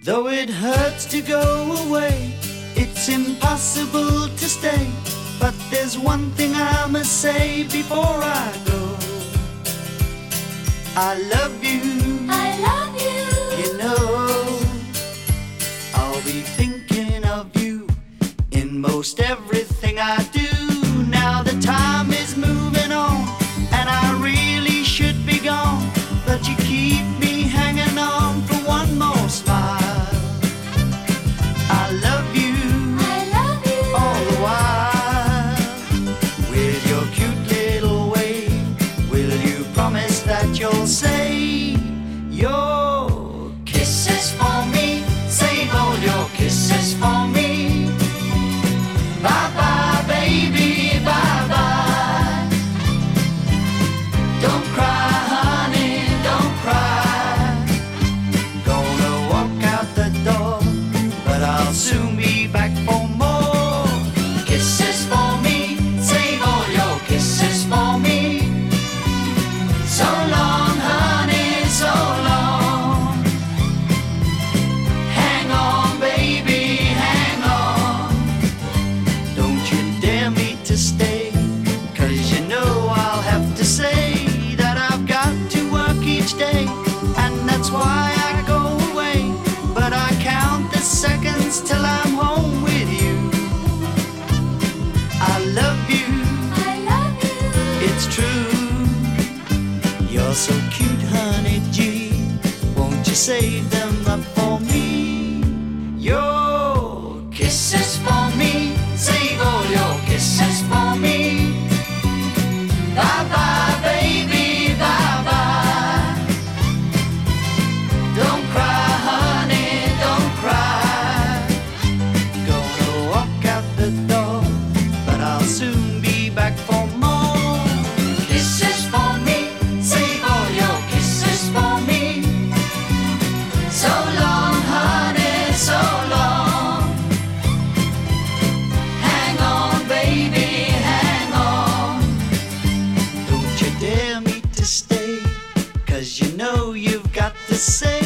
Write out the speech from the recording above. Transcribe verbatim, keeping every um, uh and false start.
Though it hurts to go away, it's impossible to stay. But there's one thing I must say before I go. I love you, I love you. you know. I'll be thinking of you in most everything I do. Now the time is moving on, and I really should be gone, but you keep me hanging on for one more smile. I love you, I love you. all the while. With your cute little way, will you promise that you'll save your kisses for me? Save all your kisses for me. Bye bye, baby, bye bye. Don't cry, honey, don't cry. Gonna walk out the door, but I'll soon be back for more kisses for me. Save all your kisses for me. So long, honey, so long. Hang on, baby, hang on. Don't you dare me to stay, 'cause you know I'll have to say that I've got to work each day, and that's why I go away. But I count the seconds till I'm home with you. I love you, I love you. it's true. You're so cute, honey G. Won't you save them up for me? Your kisses for me. Save all your kisses for me. Bye bye, baby, bye bye. Don't cry, honey, don't cry. Gonna walk out the door, but I'll soon be back for more kisses for me. Save all your kisses for me. So long, honey, so long. Hang on, baby, hang on. Don't you dare me to stay, 'cause you know you've got to say